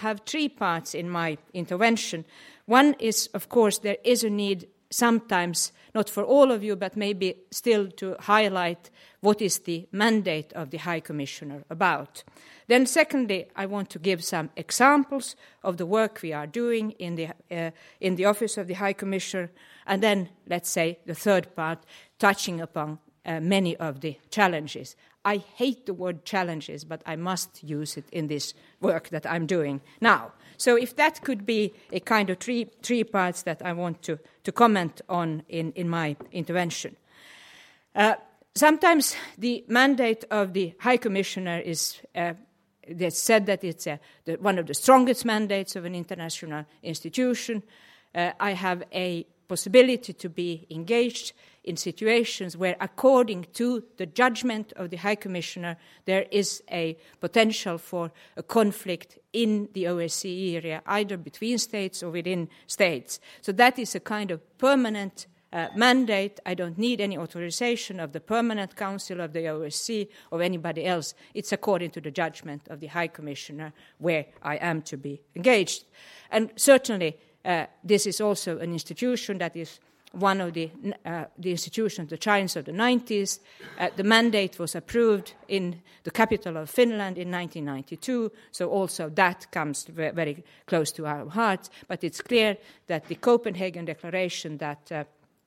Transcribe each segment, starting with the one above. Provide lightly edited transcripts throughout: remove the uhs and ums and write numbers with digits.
have three parts in my intervention. One is, of course, there is a need sometimes, not for all of you, but maybe still to highlight what is the mandate of the High Commissioner about. Then secondly, I want to give some examples of the work we are doing in the Office of the High Commissioner, and then, let's say, the third part, touching upon many of the challenges. I hate the word challenges, but I must use it in this work that I'm doing now. So if that could be a kind of three parts that I want to comment on in my intervention. Sometimes the mandate of the High Commissioner is, they said that it's one of the strongest mandates of an international institution. I have a possibility to be engaged in situations where, according to the judgment of the High Commissioner, there is a potential for a conflict in the OSCE area, either between states or within states. So that is a kind of permanent mandate. I don't need any authorization of the Permanent Council of the OSCE or anybody else. It's according to the judgment of the High Commissioner where I am to be engaged. And certainly this is also an institution that is one of the institutions, the giants of the 90s. The mandate was approved in the capital of Finland in 1992, so also that comes very close to our hearts. But it's clear that the Copenhagen Declaration that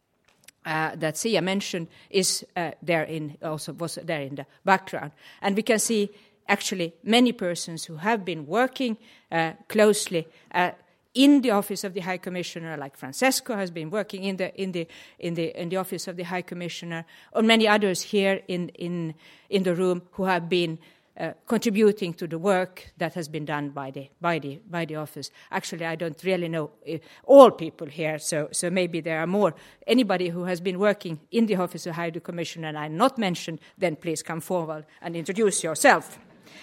Sia mentioned was there in the background, and we can see actually many persons who have been working closely in the Office of the High Commissioner, like Francesco has been working in the Office of the High Commissioner, or many others here in the room who have been contributing to the work that has been done by the office. Actually, I don't really know all people here, so maybe there are more. Anybody who has been working in the Office of the High Commissioner and I'm not mentioned, then please come forward and introduce yourself.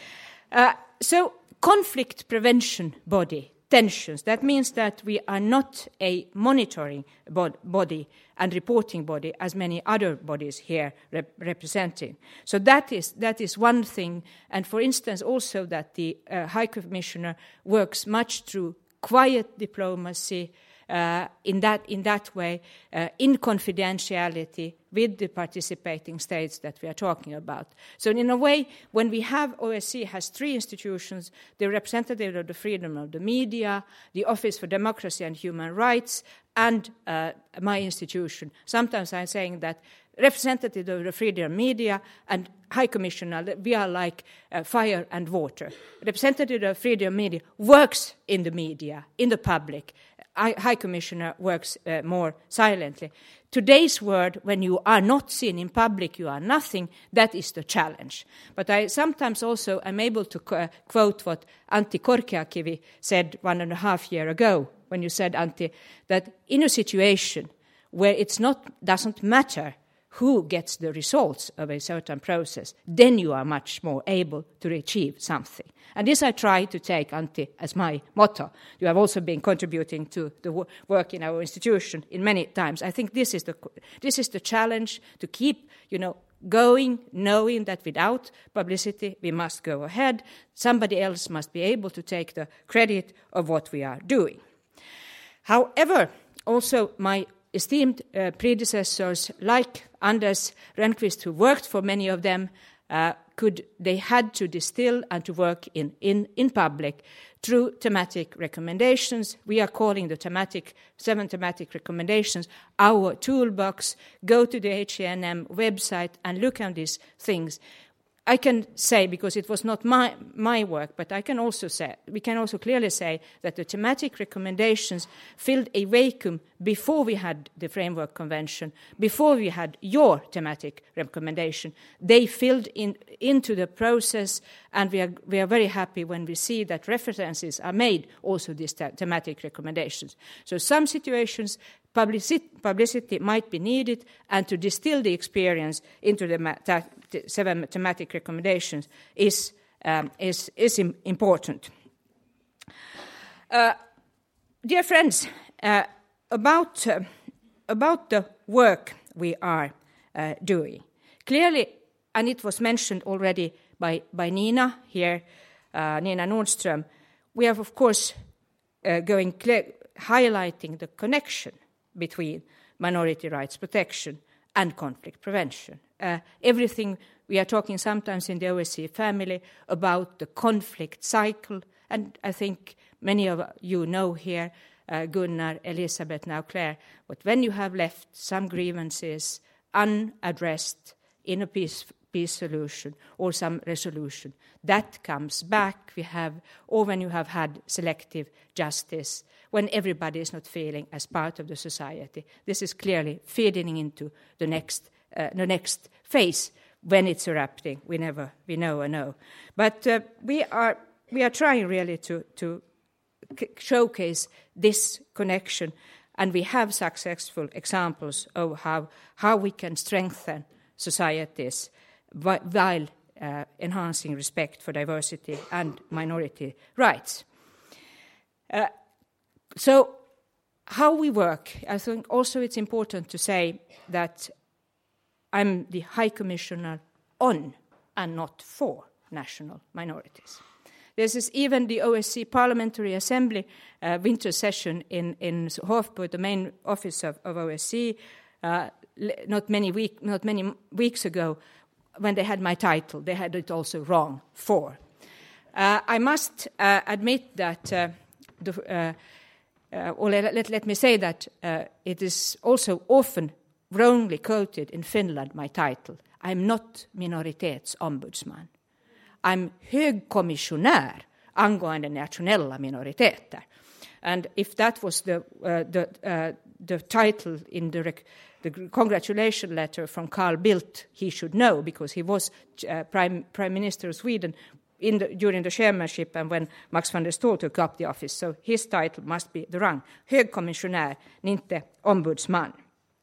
So, conflict prevention body. Tensions. That means that we are not a monitoring body and reporting body as many other bodies here representing. So that is one thing. And for instance, also that the High Commissioner works much through quiet diplomacy, in that way, in confidentiality with the participating states that we are talking about. So in a way, when we have OSCE has three institutions, the representative of the freedom of the media, the Office for Democracy and Human Rights, and my institution. Sometimes I'm saying that representative of the freedom of media and High Commissioner, we are like fire and water. Representative of freedom of media works in the media, in the public. High Commissioner works more silently. Today's word, when you are not seen in public, you are nothing, that is the challenge. But I sometimes also am able to quote what Antti Korkeakivi said 1.5 years ago, when you said, Antti, that in a situation where doesn't matter who gets the results of a certain process, then you are much more able to achieve something. And this I try to take, Antti, as my motto. You have also been contributing to the work in our institution in many times. I think this is the challenge, to keep, going, knowing that without publicity we must go ahead. Somebody else must be able to take the credit of what we are doing. However, also my esteemed predecessors, like Anders Rönnqvist, who worked for many of them, they had to distill and to work in public through thematic recommendations. We are calling the 7 thematic recommendations our toolbox. Go to the HENM website and look at these things. I can say, because it was not my work, but we can also clearly say that the thematic recommendations filled a vacuum before we had the Framework Convention, before we had your thematic recommendation. They filled into the process, and we are very happy when we see that references are made also these thematic recommendations. So some situations, publicity might be needed, and to distill the experience into the 7 thematic recommendations is important. Dear friends, about the work we are doing, clearly, and it was mentioned already by Nina here, Nina Nordström, we have, of course, highlighting the connection between minority rights protection and conflict prevention. Everything we are talking sometimes in the OSCE family about the conflict cycle, and I think many of you know here, Gunnar, Elizabeth, now Claire, but when you have left some grievances unaddressed in a peace solution or some resolution, that comes back. Or when you have had selective justice, when everybody is not feeling as part of the society, this is clearly feeding into the next phase. When it's erupting, we know or know. But we are trying really to showcase this connection, and we have successful examples of how we can strengthen societies while enhancing respect for diversity and minority rights. So how we work, I think also it's important to say that I'm the High Commissioner on and not for national minorities. This is even the OSCE Parliamentary Assembly winter session in Hofburg, the main office of OSCE, not many weeks ago, when they had my title. They had it also wrong, for. I must admit that, let me say that it is also often wrongly quoted in Finland, my title. I'm not minoritetsombudsman. I'm högkommissionär angående nationella minoriteter. And if that was the title in the congratulation letter from Carl Bildt, he should know, because he was Prime Minister of Sweden during the chairmanship and when Max van der Stoel took up the office. So his title must be the wrong. Högkommissionär, inte ombudsman.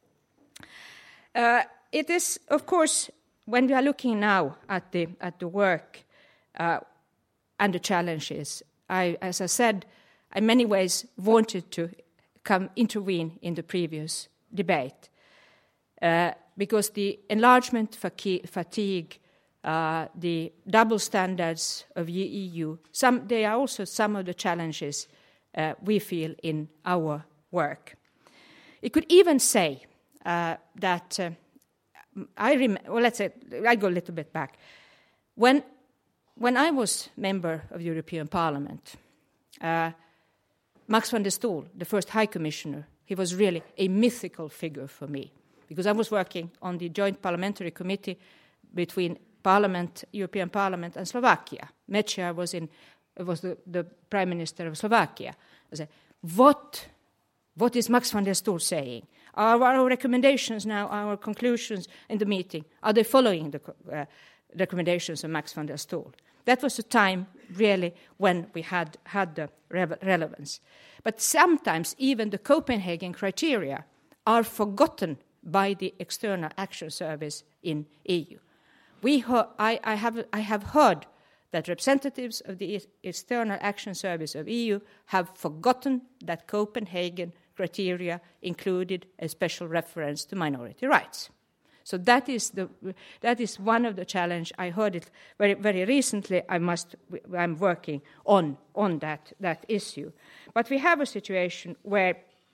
It is, of course, when we are looking now at the work and the challenges, as I said, in many ways wanted to intervene in the previous debate because the enlargement fatigue, the double standards of the EU, they are also some of the challenges we feel in our work. You could even say that let's say I go a little bit back. When I was member of the European Parliament, Max van der Stoel, the first High Commissioner, he was really a mythical figure for me, because I was working on the joint parliamentary committee between European Parliament and Slovakia. Mečiar was the Prime Minister of Slovakia. I said, what is Max van der Stoel saying? Are our recommendations now, our conclusions in the meeting, are they following the recommendations of Max van der Stoel? That was a time, really, when we had the relevance. But sometimes even the Copenhagen criteria are forgotten by the External Action Service in EU. I have heard that representatives of the External Action Service of EU have forgotten that Copenhagen criteria included a special reference to minority rights. So that is one of the challenges. I heard it very, very recently. I'm working on that issue. But we have a situation where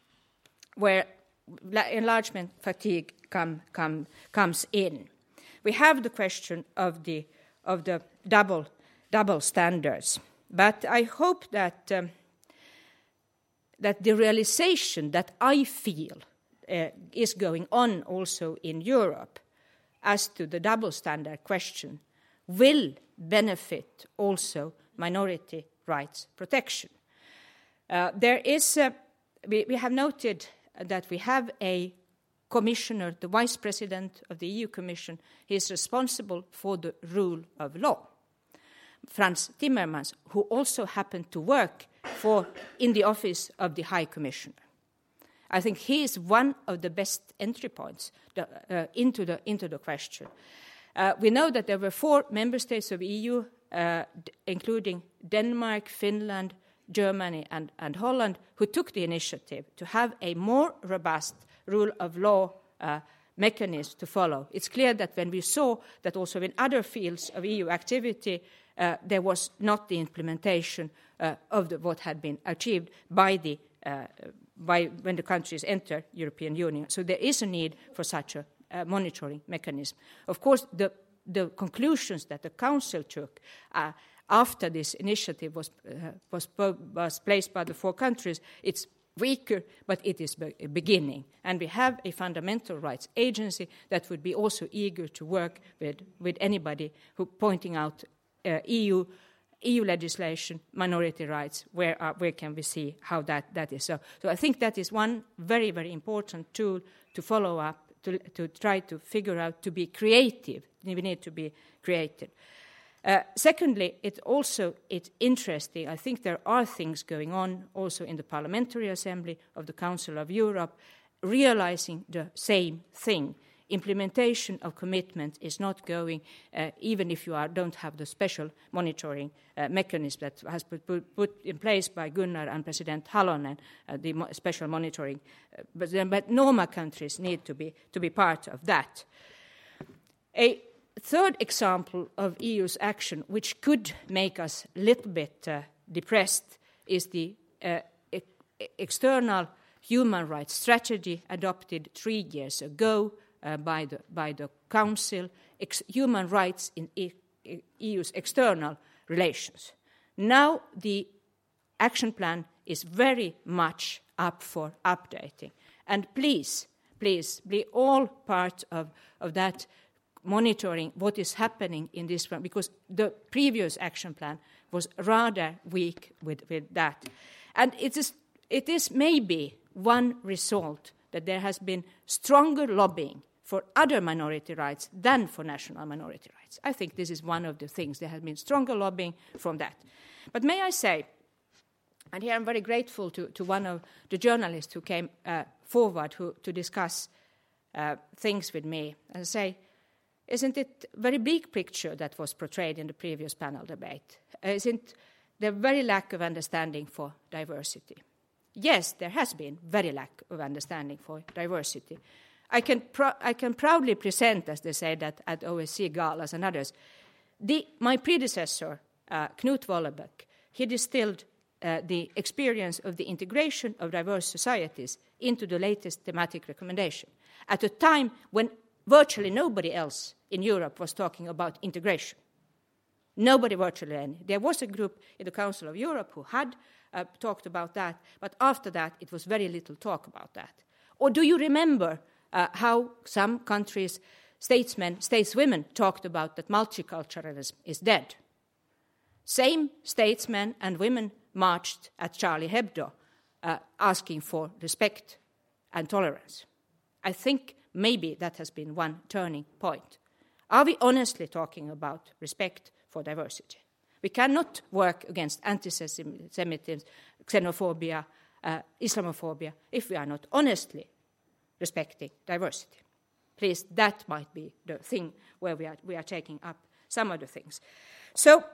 enlargement fatigue comes in. We have the question of the double standards. But I hope that the realization that I feel is going on also in Europe as to the double standard question will benefit also minority rights protection. We have noted that we have a commissioner, the vice president of the EU Commission. He is responsible for the rule of law. Frans Timmermans, who also happened to work in the office of the High Commissioner. I think he is one of the best entry points into the question. We know that there were 4 member states of EU, including Denmark, Finland, Germany, and Holland, who took the initiative to have a more robust rule of law mechanism to follow. It's clear that when we saw that also in other fields of EU activity, there was not the implementation of what had been achieved by when the countries enter European Union. So there is a need for such a monitoring mechanism. Of course, the conclusions that the Council took after this initiative was placed by the 4 countries, it's weaker, but it is a beginning. And we have a fundamental rights agency that would be also eager to work with anybody who pointing out EU legislation, minority rights, where can we see how that is. So I think that is one very, very important tool to follow up, to try to figure out, to be creative. We need to be creative. Secondly, it's interesting. I think there are things going on also in the Parliamentary Assembly of the Council of Europe, realizing the same thing. Implementation of commitment is not going, even if you don't have the special monitoring mechanism that has been put in place by Gunnar and President Halonen, the special monitoring. But normal countries need to be part of that. A third example of EU's action, which could make us a little bit depressed, is the external human rights strategy adopted 3 years ago by the Council, human rights in EU's external relations. Now the action plan is very much up for updating. And please, be all part of that monitoring what is happening in this one, because the previous action plan was rather weak with that. And it is maybe one result that there has been stronger lobbying for other minority rights than for national minority rights. I think this is one of the things. There has been stronger lobbying from that. But may I say, and here I'm very grateful to one of the journalists who came forward to discuss things with me, and say, isn't it a very bleak picture that was portrayed in the previous panel debate? Isn't there very lack of understanding for diversity? Yes, there has been very lack of understanding for diversity. I can proudly present, as they say, that at OSCE galas and others, my predecessor, Knut Vollebæk, he distilled the experience of the integration of diverse societies into the latest thematic recommendation at a time when virtually nobody else in Europe was talking about integration. Nobody virtually any. There was a group in the Council of Europe who had talked about that, but after that it was very little talk about that. Or do you remember how some countries' stateswomen talked about that multiculturalism is dead? Same statesmen and women marched at Charlie Hebdo asking for respect and tolerance. I think maybe that has been one turning point. Are we honestly talking about respect for diversity? We cannot work against anti-Semitism, xenophobia, Islamophobia, if we are not honestly respecting diversity. Please, that might be the thing where we are taking up some of the things. So,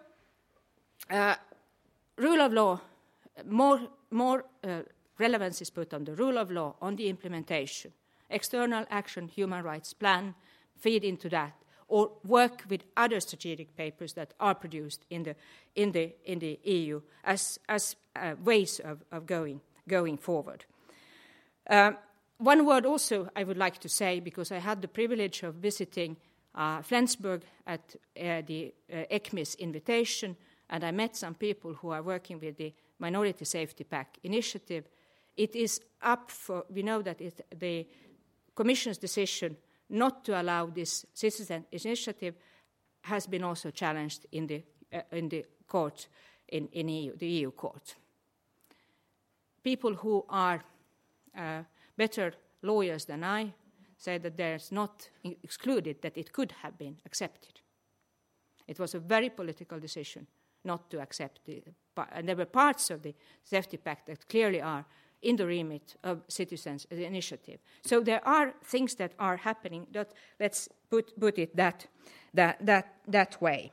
rule of law, more relevance is put on the rule of law, on the implementation. External action, human rights plan, feed into that, or work with other strategic papers that are produced in the EU as ways of going forward. One word also I would like to say, because I had the privilege of visiting Flensburg at the ECMIS invitation, and I met some people who are working with the Minority Safety Pack initiative. It is up for, we know that the Commission's decision not to allow this citizen initiative has been also challenged in the court, in EU, the EU court. People who are better lawyers than I say that there's not excluded that it could have been accepted. It was a very political decision not to accept and there were parts of the Safety Pact that clearly are in the remit of citizens' initiative. So there are things that are happening. Let's put it that way.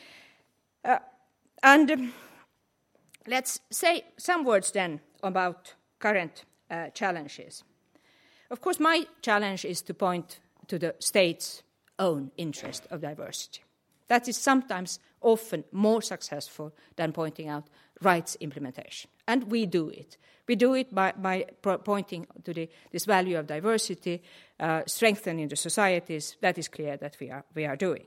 And let's say some words then about current challenges. Of course, my challenge is to point to the state's own interest of diversity. That is sometimes often more successful than pointing out rights implementation. And we do it. We do it by pointing to this value of diversity, strengthening the societies. That is clear that we are doing.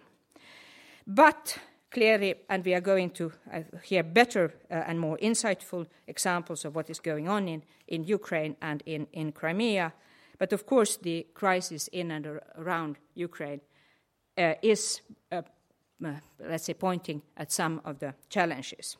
But clearly, and we are going to hear better and more insightful examples of what is going on in Ukraine and in Crimea. But of course, the crisis in and around Ukraine is, let's say, pointing at some of the challenges.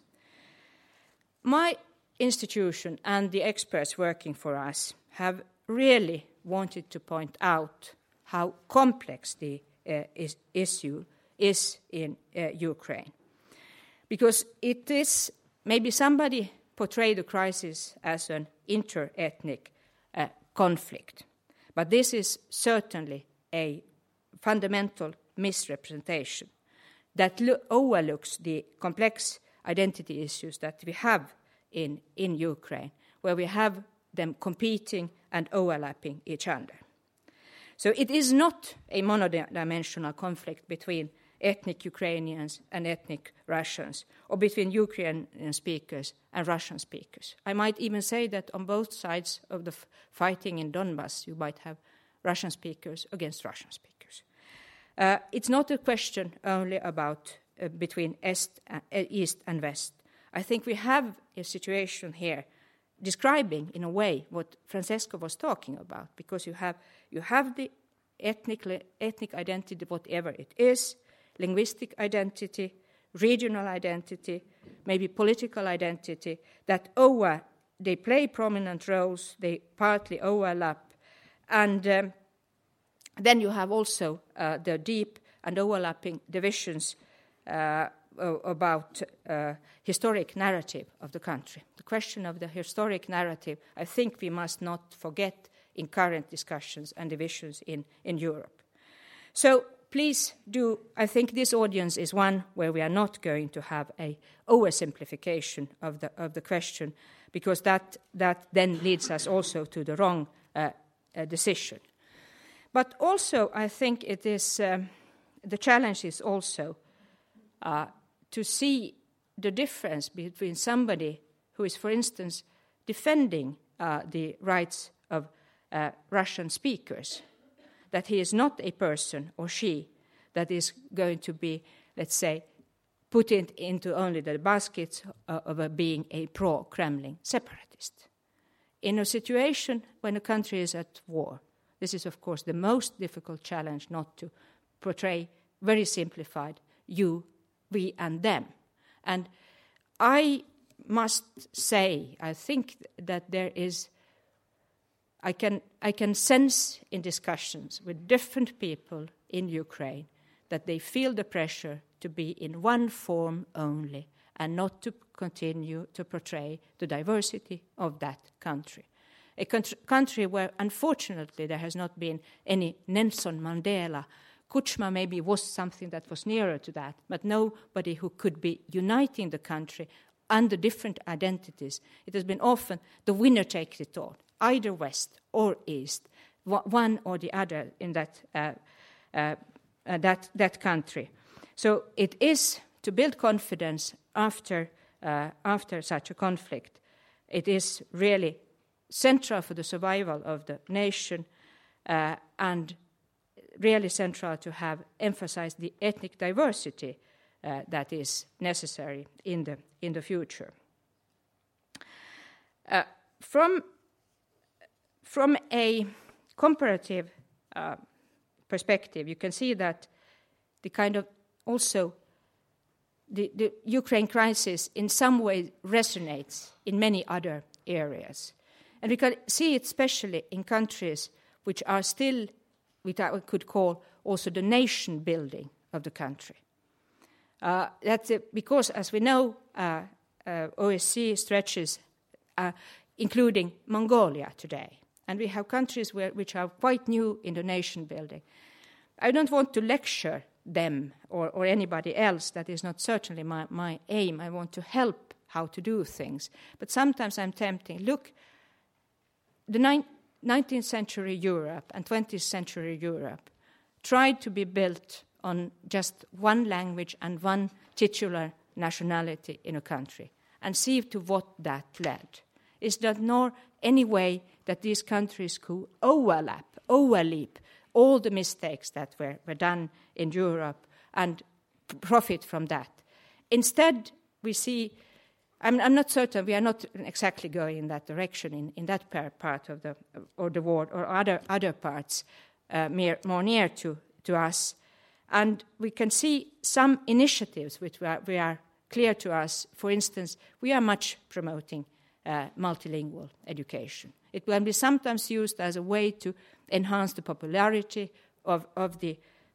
My institution and the experts working for us have really wanted to point out how complex the issue is in Ukraine. Because it is, maybe somebody portrayed the crisis as an inter-ethnic conflict. But this is certainly a fundamental misrepresentation that overlooks the complex identity issues that we have in Ukraine, where we have them competing and overlapping each other. So it is not a monodimensional conflict between ethnic Ukrainians and ethnic Russians, or between Ukrainian speakers and Russian speakers. I might even say that on both sides of the fighting in Donbass, you might have Russian speakers against Russian speakers. It's not a question only about between East and West. I think we have a situation here describing, in a way, what Francesco was talking about, because you have the ethnic identity, whatever it is, linguistic identity, regional identity, maybe political identity, that they play prominent roles, they partly overlap, and then you have also the deep and overlapping divisions about historic narrative of the country. The question of the historic narrative, I think we must not forget in current discussions and divisions in Europe. So please do, I think this audience is one where we are not going to have a oversimplification of the question, because that then leads us also to the wrong decision. But also, I think it is the challenge is also to see the difference between somebody who is, for instance, defending the rights of Russian speakers, that he is not a person, or she, that is going to be, let's say, put into only the baskets of being a pro-Kremlin separatist. In a situation when a country is at war, this is, of course, the most difficult challenge, not to portray very simplified you, we, and them. And I must say, I think that there is, I can sense in discussions with different people in Ukraine that they feel the pressure to be in one form only and not to continue to portray the diversity of that country. A country where, unfortunately, there has not been any Nelson Mandela. Kuchma maybe was something that was nearer to that, but nobody who could be uniting the country under different identities. It has been often the winner takes it all, either West or East, one or the other in that country. So it is to build confidence after such a conflict. It is really central for the survival of the nation and really central to have emphasized the ethnic diversity that is necessary in the future. From a comparative perspective, you can see that the kind of also the Ukraine crisis in some way resonates in many other areas. And we can see it especially in countries which are still, which I could call also the nation building of the country. That's because, as we know, OSCE stretches, including Mongolia today. And we have countries which are quite new in the nation building. I don't want to lecture them or anybody else. That is not certainly my aim. I want to help how to do things. But sometimes I'm tempting. Look, the 19th century Europe and 20th century Europe tried to be built on just one language and one titular nationality in a country, and see to what that led. Is that nor any way that these countries could overleap all the mistakes that were done in Europe and profit from that. Instead, we see, I'm not certain, we are not exactly going in that direction in that part of the world or other parts more near to us. And we can see some initiatives which we are clear to us. For instance, we are much promoting multilingual education. It will be sometimes used as a way to enhance the popularity of the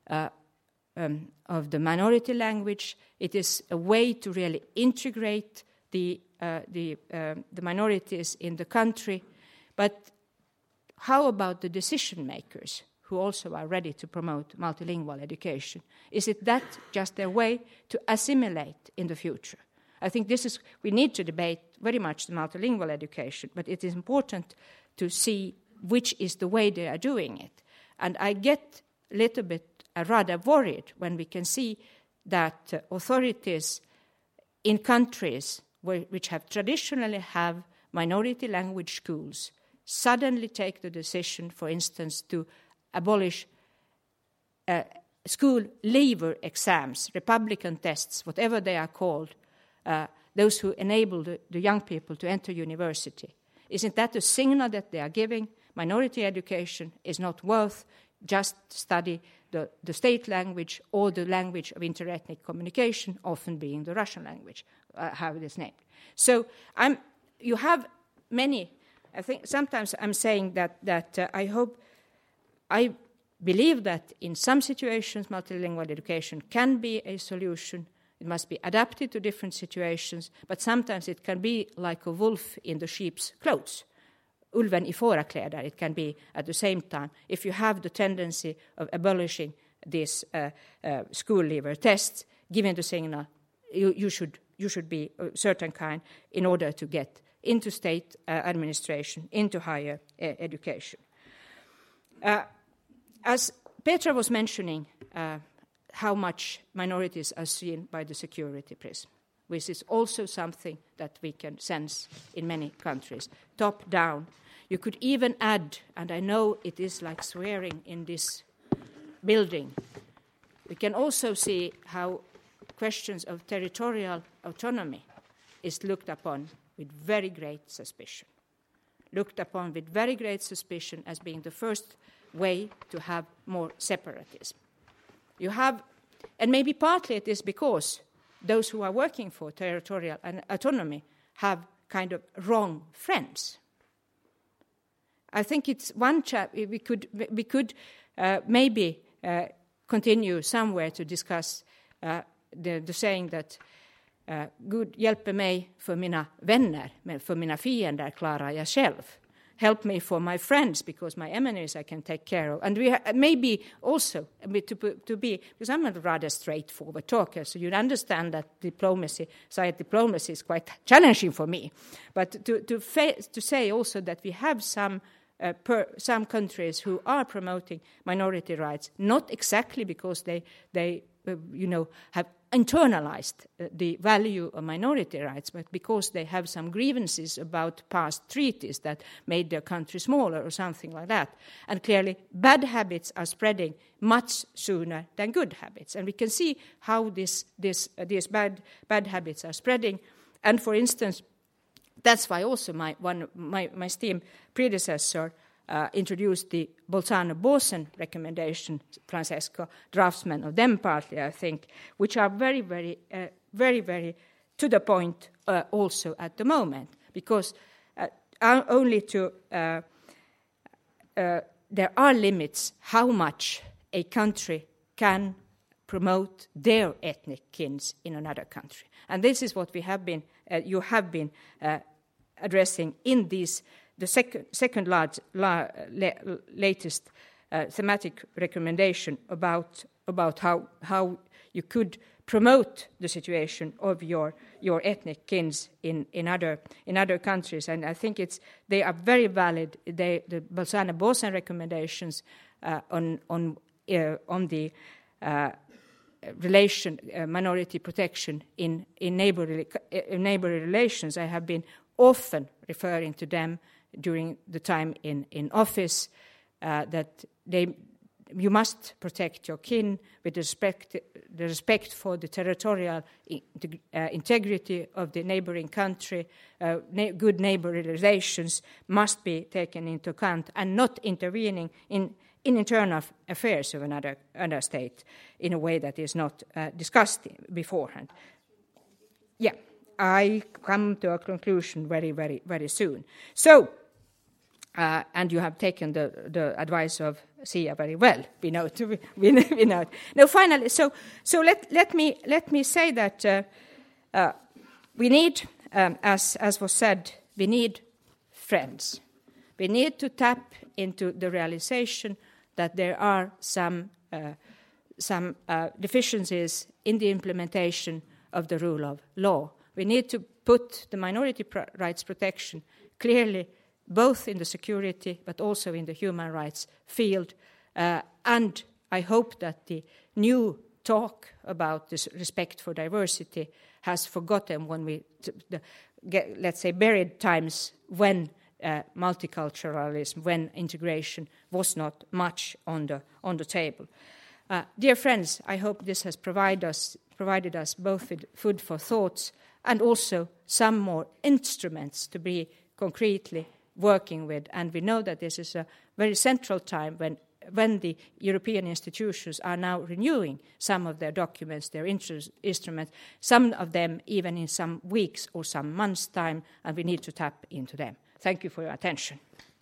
minority language. It is a way to really integrate the minorities in the country. But how about the decision makers who also are ready to promote multilingual education? Is it that just their way to assimilate in the future? I think we need to debate very much the multilingual education, but it is important to see which is the way they are doing it. And I get a little bit rather worried when we can see that authorities in countries which have traditionally have minority language schools suddenly take the decision, for instance, to abolish school leaver exams, Republican tests, whatever they are called, those who enable the young people to enter university. Isn't that a signal that they are giving? Minority education is not worth just study the state language or the language of interethnic communication, often being the Russian language, how it is named. So you have many. I think sometimes I'm saying that I believe that in some situations multilingual education can be a solution. It must be adapted to different situations, but sometimes it can be like a wolf in the sheep's clothes. Ulven i fårakläder, it can be at the same time. If you have the tendency of abolishing these school leaver tests, giving the signal, you should be a certain kind in order to get into state administration, into higher education. As Petra was mentioning, how much minorities are seen by the security prism, which is also something that we can sense in many countries, top down. You could even add, and I know it is like swearing in this building, we can also see how questions of territorial autonomy is looked upon with very great suspicion. Looked upon with very great suspicion as being the first way to have more separatism. You have, and maybe partly it is because those who are working for territorial autonomy have kind of wrong friends. I think it's one we could maybe continue somewhere to discuss the saying that Gud hjälper mig för mina vänner, men för mina fiender klarar jag själv. Help me for my friends, because my enemies I can take care of. And we maybe also to be, because I'm a rather straightforward talker, so you'd understand that science diplomacy is quite challenging for me. But to say also that we have some countries who are promoting minority rights, not exactly because they have internalized the value of minority rights, but because they have some grievances about past treaties that made their country smaller or something like that. And clearly, bad habits are spreading much sooner than good habits. And we can see how these bad habits are spreading. And for instance, that's why also my esteemed predecessor introduced the Bolzano-Bosen recommendation, Francesco, draftsman of them partly, I think, which are very, very, very, very to the point also at the moment, because only there are limits how much a country can promote their ethnic kins in another country. And this is what you have been addressing in these the second latest thematic recommendation about how you could promote the situation of your ethnic kins in other countries, and I think they are very valid. The Bolzano-Bosen recommendations on the minority protection in neighborly relations. I have been often referring to them during the time in office, that you must protect your kin with the respect for the territorial integrity of the neighboring country. Good neighborly relations must be taken into account, and not intervening in internal affairs of another state in a way that is not discussed beforehand. Yeah, I come to a conclusion very, very, very soon. So, and you have taken the advice of Sia very well. We know. No, finally. So let me say that we need, as was said, we need friends. We need to tap into the realization that there are some deficiencies in the implementation of the rule of law. We need to put the minority rights protection clearly both in the security but also in the human rights field. And I hope that the new talk about this respect for diversity has forgotten when let's say, buried times when multiculturalism, when integration was not much on the table. Dear friends, I hope this has provided us both with food for thoughts and also some more instruments to be concretely working with. And we know that this is a very central time when the European institutions are now renewing some of their documents, their instruments, some of them even in some weeks or some months' time, and we need to tap into them. Thank you for your attention.